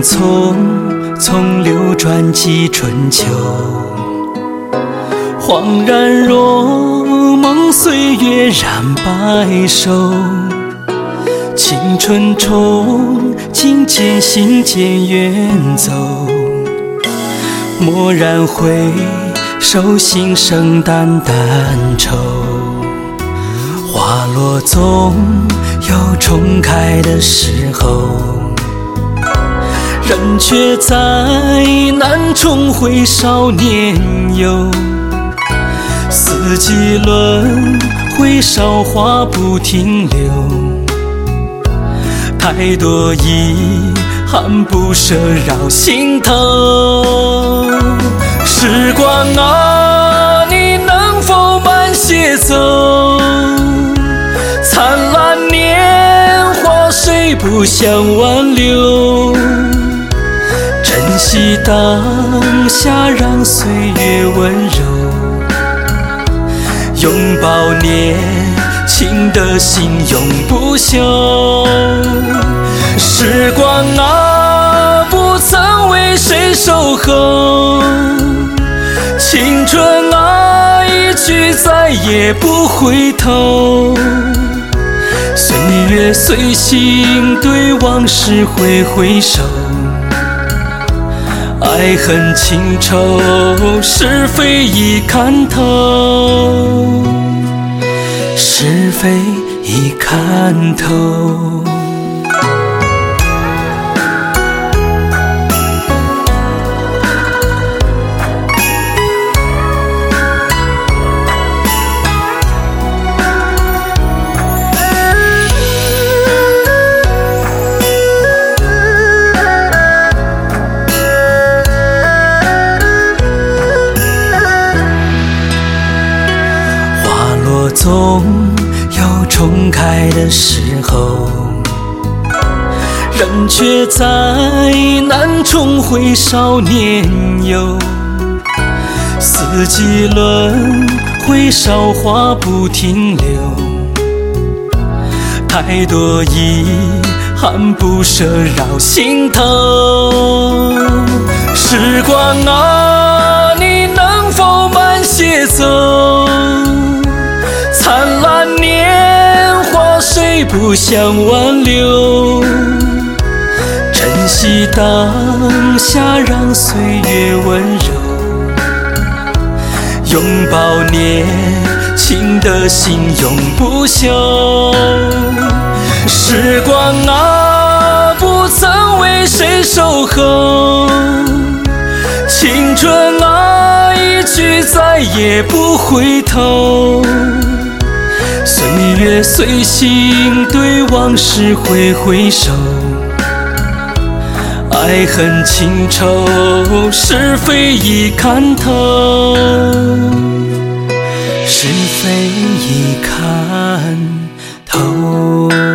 匆匆流转几春秋，恍然若梦，岁月染白首。青春憧憬渐行渐远走，蓦然回首，心生淡淡愁。花落总有重开的时候，人却再难重回少年游。四季轮回，韶华不停留，太多遗憾不舍绕心头。时光啊，你能否慢些走？灿烂年华谁不想挽留？珍惜当下，让岁月温柔，拥抱年轻的心永不朽。时光啊，不曾为谁守候，青春啊，一去再也不回头。岁月随行，对往事挥挥手，爱恨情仇，是非已看透，是非已看透。总有重开的时候，人却再难重回少年游。四季轮回，韶华不停留，太多遗憾不舍绕心头。时光啊，你能否慢些走？灿烂年华谁不想挽留？珍惜当下，让岁月温柔，拥抱年轻的心永不朽。时光啊，不曾为谁守候，青春啊，一去再也不回头。岁月随行，对往事挥挥手，爱恨情仇，是非已看透，是非已看透。